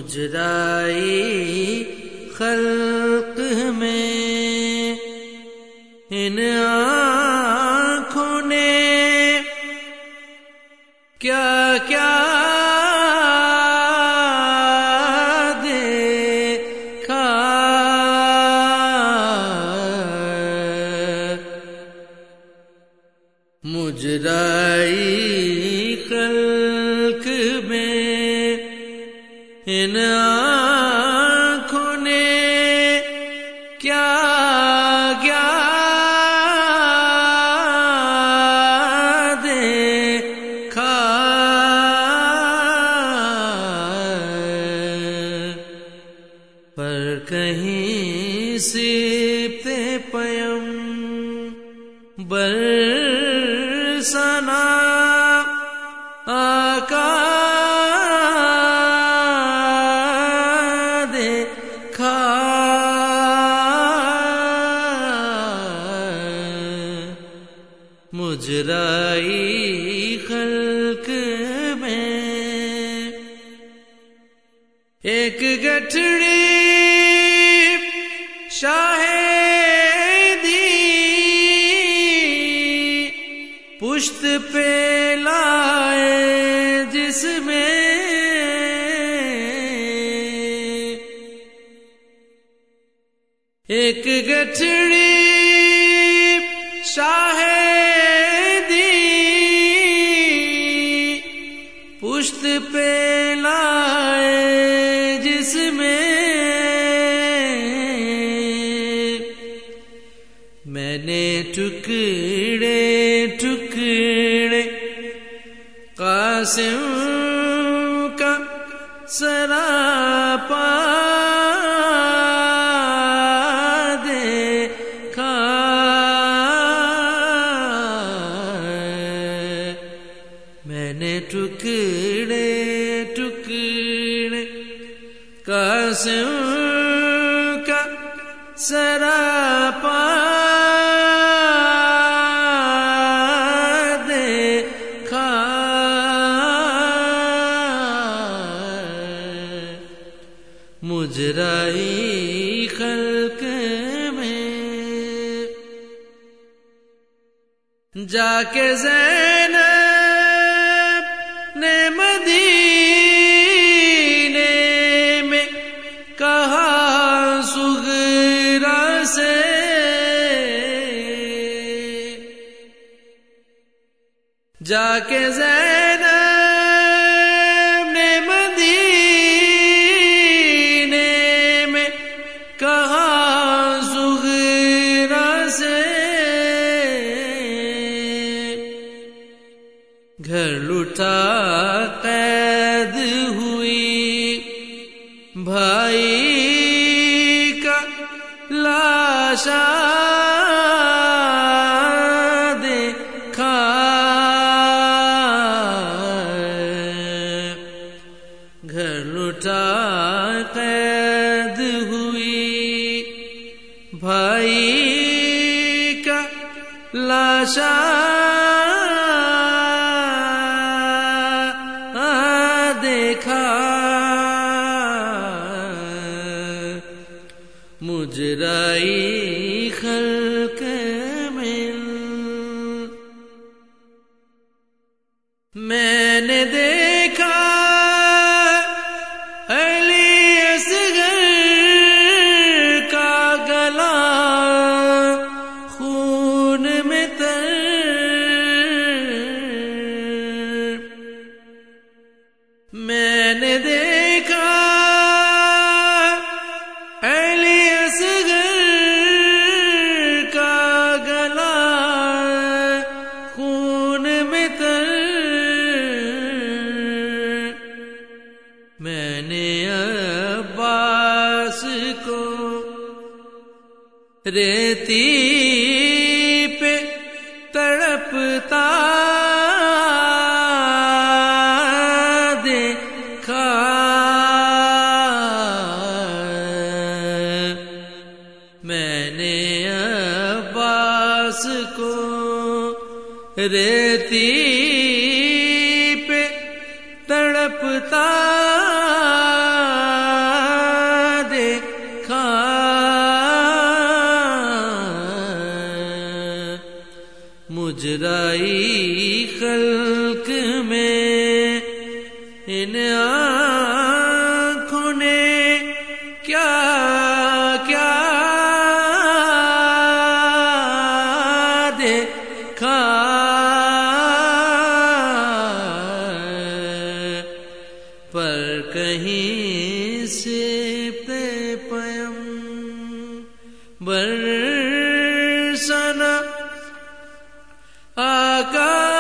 مجرائی خلق میں ان آنکھوں نے کیا کیا دیکھا، مجرائی خلق میں ان آنکھوں نے کیا کیا دیکھا، پر کہیں سیبتے پیم برسنا آقا دیکھا، مجرائی خلق میں ایک گٹھڑی شاہدی پشت پہ لائے جس میں ایک گٹھڑی شاہدی پشت پہ لائے جس میں میں نے ٹکڑے ٹکڑے قاسم کا سراپا دیکھا، میں نے ٹکڑے ٹکڑے قاسم کا سراپا دیکھا، مجرائی خلق میں جا کے زینب نے مدینے میں کہا صغرا سے، جا کے زینب نے مدینے میں کہا صغرا سے، گھر لٹا قید ہوئی بھائی کا لاشا دیکھا، گھر لٹا قید ہوئی بھائی کا لاشا دیکھا، مجرائی خلق میں میں نے دیکھا علی اصغر کا گلا خون میں تر، میں نے دیکھا علی اصغر کا گلا خون میں تر، میں نے عباس کو ریتی پہ تڑپتا دیکھا، میں نے عباس کو ریتی پہ تڑپتا مجرائی خلق میں ان آنکھوں نے کیا کیا دیکھا، پر کہیں سے پیغمبر سنا آقا